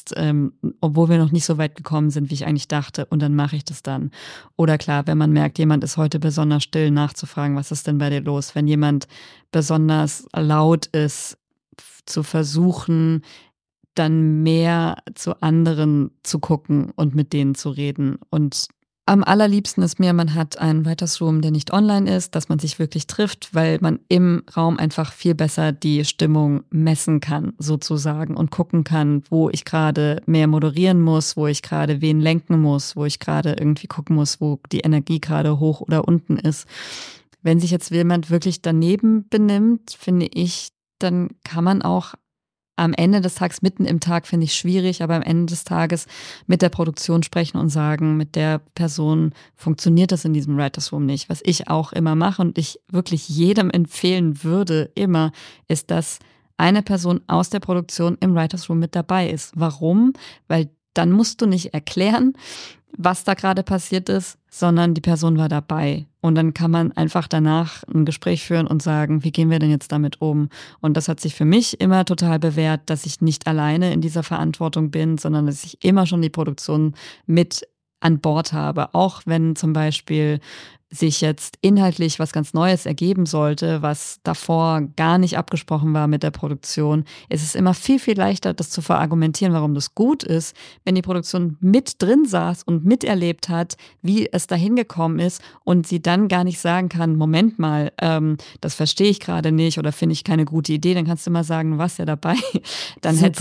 wir noch nicht so weit gekommen sind, wie ich eigentlich dachte. Und dann mache ich das dann. Oder klar, wenn man merkt, jemand ist heute besonders still, nachzufragen, was ist denn bei dir los? Wenn jemand besonders laut ist, zu versuchen, dann mehr zu anderen zu gucken und mit denen zu reden. Und am allerliebsten ist mir, man hat einen Writers Room, der nicht online ist, dass man sich wirklich trifft, weil man im Raum einfach viel besser die Stimmung messen kann, sozusagen, und gucken kann, wo ich gerade mehr moderieren muss, wo ich gerade wen lenken muss, wo ich gerade irgendwie gucken muss, wo die Energie gerade hoch oder unten ist. Wenn sich jetzt jemand wirklich daneben benimmt, finde ich, dann kann man auch am Ende des Tages, mitten im Tag finde ich schwierig, aber am Ende des Tages mit der Produktion sprechen und sagen, mit der Person funktioniert das in diesem Writers Room nicht. Was ich auch immer mache und ich wirklich jedem empfehlen würde, immer, ist, dass eine Person aus der Produktion im Writers Room mit dabei ist. Warum? Weil dann musst du nicht erklären, was da gerade passiert ist, sondern die Person war dabei. Und dann kann man einfach danach ein Gespräch führen und sagen, wie gehen wir denn jetzt damit um? Und das hat sich für mich immer total bewährt, dass ich nicht alleine in dieser Verantwortung bin, sondern dass ich immer schon die Produktion mit an Bord habe. Auch wenn zum Beispiel sich jetzt inhaltlich was ganz Neues ergeben sollte, was davor gar nicht abgesprochen war mit der Produktion, ist es immer viel, viel leichter, das zu verargumentieren, warum das gut ist, wenn die Produktion mit drin saß und miterlebt hat, wie es dahin gekommen ist und sie dann gar nicht sagen kann, Moment mal, das verstehe ich gerade nicht oder finde ich keine gute Idee, dann kannst du immer sagen, was ja dabei. Dann hättest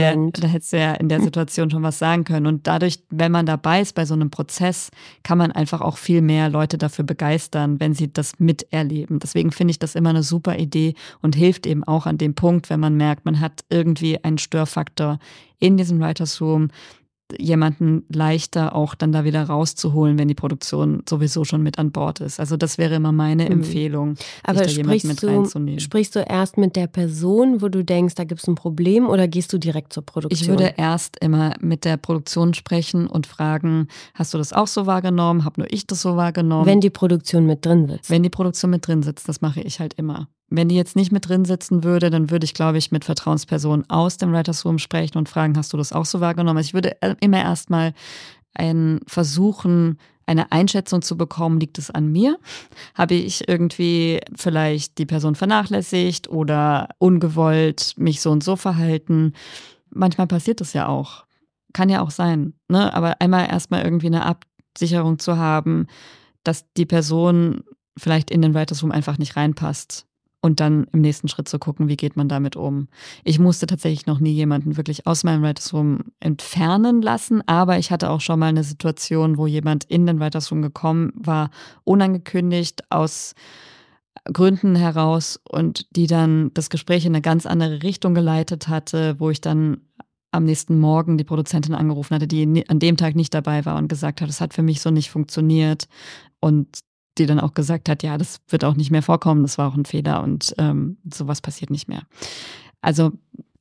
du ja in der Situation schon was sagen können. Und dadurch, wenn man dabei ist bei so einem Prozess, kann man einfach auch viel mehr Leute dafür begeistern, wenn sie das miterleben. Deswegen finde ich das immer eine super Idee und hilft eben auch an dem Punkt, wenn man merkt, man hat irgendwie einen Störfaktor in diesem Writers Room, jemanden leichter auch dann da wieder rauszuholen, wenn die Produktion sowieso schon mit an Bord ist. Also das wäre immer meine Empfehlung, aber da jemanden mit reinzunehmen. Sprichst du erst mit der Person, wo du denkst, da gibt es ein Problem, oder gehst du direkt zur Produktion? Ich würde erst immer mit der Produktion sprechen und fragen, hast du das auch so wahrgenommen? Habe nur ich das so wahrgenommen? Wenn die Produktion mit drin sitzt. Wenn die Produktion mit drin sitzt, das mache ich halt immer. Wenn die jetzt nicht mit drin sitzen würde, dann würde ich, glaube ich, mit Vertrauenspersonen aus dem Writers Room sprechen und fragen, hast du das auch so wahrgenommen? Also ich würde immer erstmal versuchen, eine Einschätzung zu bekommen, liegt es an mir? Habe ich irgendwie vielleicht die Person vernachlässigt oder ungewollt mich so und so verhalten? Manchmal passiert das ja auch. Kann ja auch sein, ne? Aber einmal erstmal irgendwie eine Absicherung zu haben, dass die Person vielleicht in den Writers Room einfach nicht reinpasst. Und dann im nächsten Schritt zu gucken, wie geht man damit um. Ich musste tatsächlich noch nie jemanden wirklich aus meinem Writers Room entfernen lassen, aber ich hatte auch schon mal eine Situation, wo jemand in den Writers Room gekommen war, unangekündigt aus Gründen heraus und die dann das Gespräch in eine ganz andere Richtung geleitet hatte, wo ich dann am nächsten Morgen die Produzentin angerufen hatte, die an dem Tag nicht dabei war und gesagt hat, es hat für mich so nicht funktioniert und die dann auch gesagt hat, ja, das wird auch nicht mehr vorkommen, das war auch ein Fehler und sowas passiert nicht mehr. Also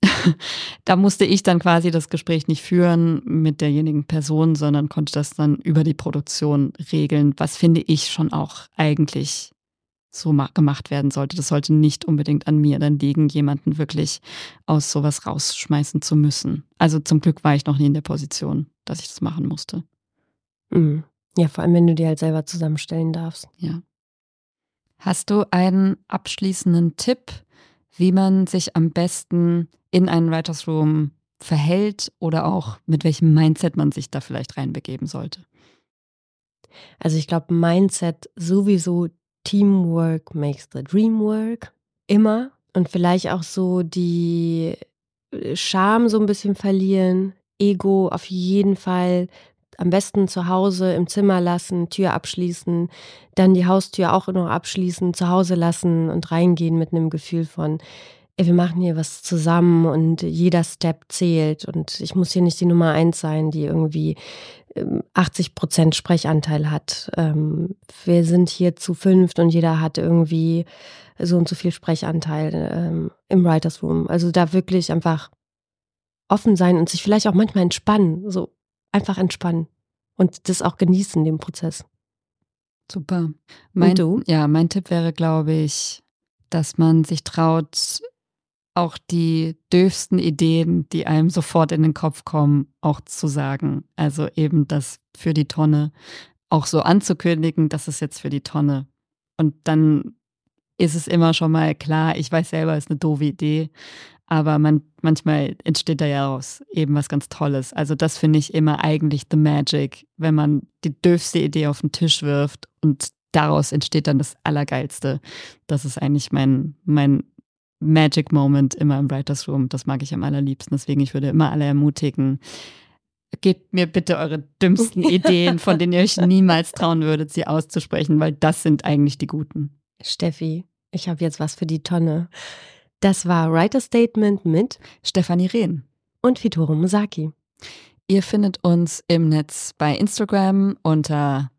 da musste ich dann quasi das Gespräch nicht führen mit derjenigen Person, sondern konnte das dann über die Produktion regeln, was finde ich schon auch eigentlich so gemacht werden sollte. Das sollte nicht unbedingt an mir dann liegen, jemanden wirklich aus sowas rausschmeißen zu müssen. Also zum Glück war ich noch nie in der Position, dass ich das machen musste. Mhm. Ja, vor allem, wenn du die halt selber zusammenstellen darfst. Ja. Hast du einen abschließenden Tipp, wie man sich am besten in einen Writers Room verhält oder auch mit welchem Mindset man sich da vielleicht reinbegeben sollte? Also ich glaube, Mindset sowieso, Teamwork makes the dream work. Immer. Und vielleicht auch so die Scham so ein bisschen verlieren. Ego auf jeden Fall. Am besten zu Hause im Zimmer lassen, Tür abschließen, dann die Haustür auch noch abschließen, zu Hause lassen und reingehen mit einem Gefühl von, ey, wir machen hier was zusammen und jeder Step zählt und ich muss hier nicht die Nummer 1 sein, die irgendwie 80% Sprechanteil hat. Wir sind hier zu 5 und jeder hat irgendwie so und so viel Sprechanteil im Writers Room. Also da wirklich einfach offen sein und sich vielleicht auch manchmal entspannen, so einfach entspannen und das auch genießen, den Prozess. Super. Und du? Ja, mein Tipp wäre, glaube ich, dass man sich traut, auch die döfsten Ideen, die einem sofort in den Kopf kommen, auch zu sagen. Also eben das für die Tonne auch so anzukündigen, das ist jetzt für die Tonne. Und dann ist es immer schon mal klar, ich weiß selber, es ist eine doofe Idee, aber manchmal entsteht da ja raus eben was ganz Tolles. Also das finde ich immer eigentlich the magic, wenn man die döfste Idee auf den Tisch wirft und daraus entsteht dann das Allergeilste. Das ist eigentlich mein Magic Moment immer im Writers Room. Das mag ich am allerliebsten. Deswegen, ich würde immer alle ermutigen, gebt mir bitte eure dümmsten Ideen, von denen ihr euch niemals trauen würdet, sie auszusprechen, weil das sind eigentlich die guten. Steffi, ich habe jetzt was für die Tonne. Das war Writer Statement mit Stefanie Rehn und Fitoro Mosaki. Ihr findet uns im Netz bei Instagram unter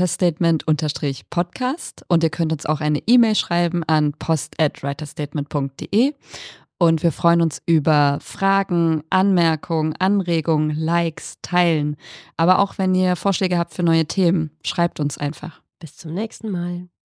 writerstatement_podcast und ihr könnt uns auch eine E-Mail schreiben an post@writerstatement.de und wir freuen uns über Fragen, Anmerkungen, Anregungen, Likes, Teilen. Aber auch wenn ihr Vorschläge habt für neue Themen, schreibt uns einfach. Bis zum nächsten Mal.